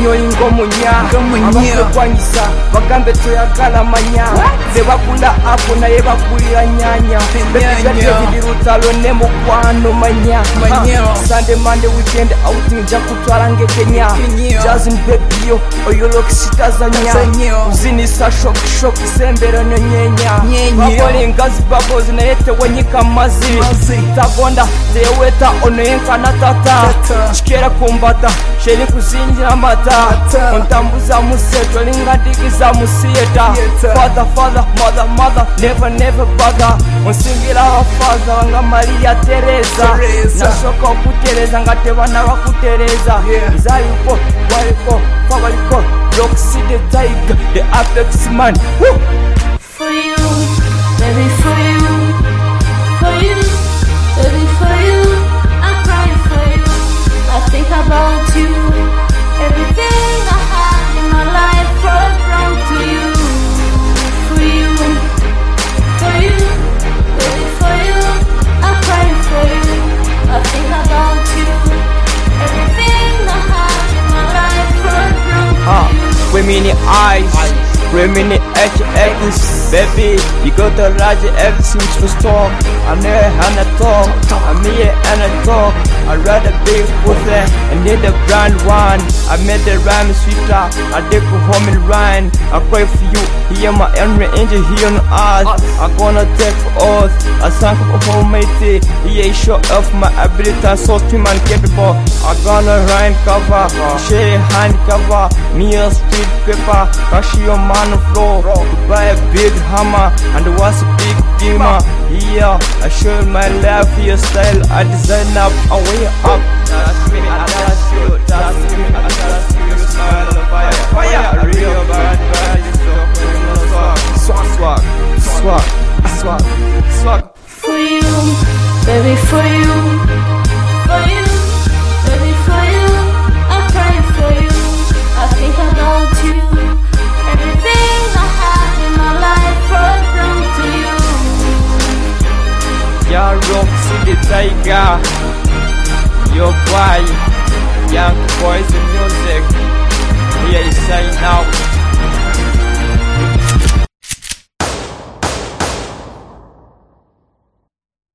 nyo ingomunya abakwegwanyisa bagambe toyagala manya zebakula apo naye bakulira nyanya David Rutalo ne mukwano manya Sunday Monday weekend outing nja kutwala ngekenya Jazin baby yo oyolokisitazanya uzinisa shock sembera nyenya babole ngazi babos naye tewanyika mazi tagonda teweta onoyenka na tata chikera kumbata sheri kuzinjira mata ontambuza museto lingadikiza musieta father mother never baga onsingira abafaza banga Maria Teresa nashoka okutereza ngate bana bakutereza nzayuko waliko fabaliko Rock City Tiger the apex man for you baby for you baby for you I'm crying for you I think about you everything I had in my life brought wrong to you for you baby for you I'm crying for you I think about you everything I had in my life brought wrong to you women in eyes women in HX baby you got the large everything to store I'm here and I talk I'm here and I talk I'd rather be with them and need the brand one I made the rhyme sweeter I did go home and rhyme I pray for you hear my enemy angel here on earth I'm gonna take oath I sank up a whole matey yeah show off my ability so stream and capable I'm gonna rhyme cover share hand cover me a street paper cash your man floor to buy a big hammer and what's a big beamer yeah I show my life here style I design up a way up that's me smile of fire real bad swag for you baby for you baby for you I'm crying for you I think about you everything I had in my life brought wrong to you yeah Rock City Tiger your boy Young Boys in music here is sign out